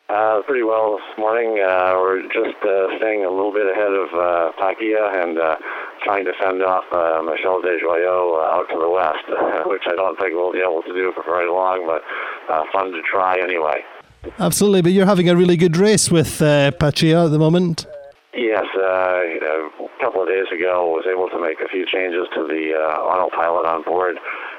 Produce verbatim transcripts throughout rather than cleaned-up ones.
Uh, pretty well this morning. Uh, we're just uh, staying a little bit ahead of uh, Pakia and uh, trying to fend off uh, Michel Desjoyaux uh, out to the west, which I don't think we'll be able to do for very long, but uh, fun to try anyway. Absolutely, but you're having a really good race with uh, Pakia at the moment. Yes, uh, you know, a couple of days ago I was able to make a few changes to the uh, autopilot on board,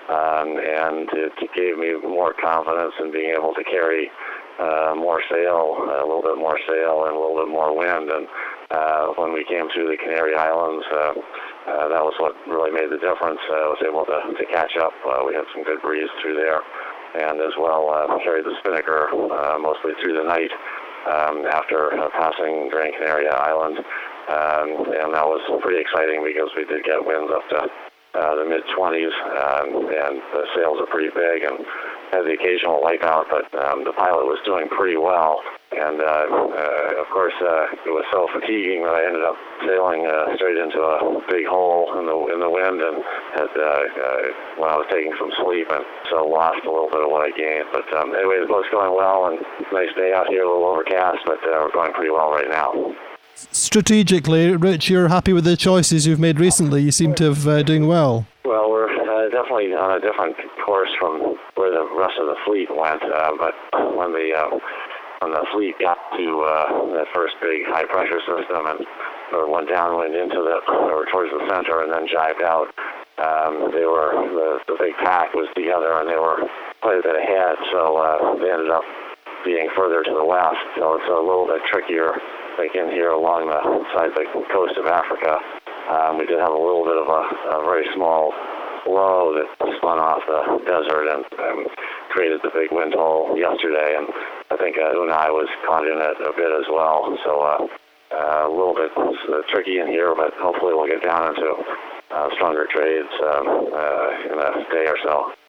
um, and it, it gave me more confidence in being able to carry Uh, more sail, uh, a little bit more sail, and a little bit more wind. And uh, when we came through the Canary Islands, uh, uh, that was what really made the difference. Uh, I was able to, to catch up. Uh, we had some good breeze through there, and as well uh, carried the spinnaker uh, mostly through the night um, after uh, passing Gran Canaria Island. Um, and that was pretty exciting because we did get winds up to uh, the mid twenties, um, and the sails are pretty big, and had the occasional wipeout, but um, the pilot was doing pretty well. And uh, uh, of course, uh, it was so fatiguing that I ended up sailing uh, straight into a big hole in the in the wind, and had uh, uh, when I was taking some sleep, and so lost a little bit of what I gained. But um, anyway, the boat's going well, and nice day out here, a little overcast, but uh, we're going pretty well right now. Strategically, Rich, you're happy with the choices you've made recently. You seem to have uh, doing well. Well, we're uh, definitely on a different course from where the rest of the fleet went, uh, but when the uh, when the fleet got to uh, that first big high pressure system and or went downwind into the or towards the center and then jived out, um, they were the, the big pack was together and they were quite a bit ahead, so uh, they ended up being further to the west. So it's a little bit trickier, like in here along the side of the coast of Africa. Um, we did have a little bit of a, a very small low that spun off the desert and um, created the big wind hole yesterday, and I think uh, Unai was caught in it a bit as well. So uh, uh, a little bit uh, tricky in here, but hopefully we'll get down into uh, stronger trades um, uh, in a day or so.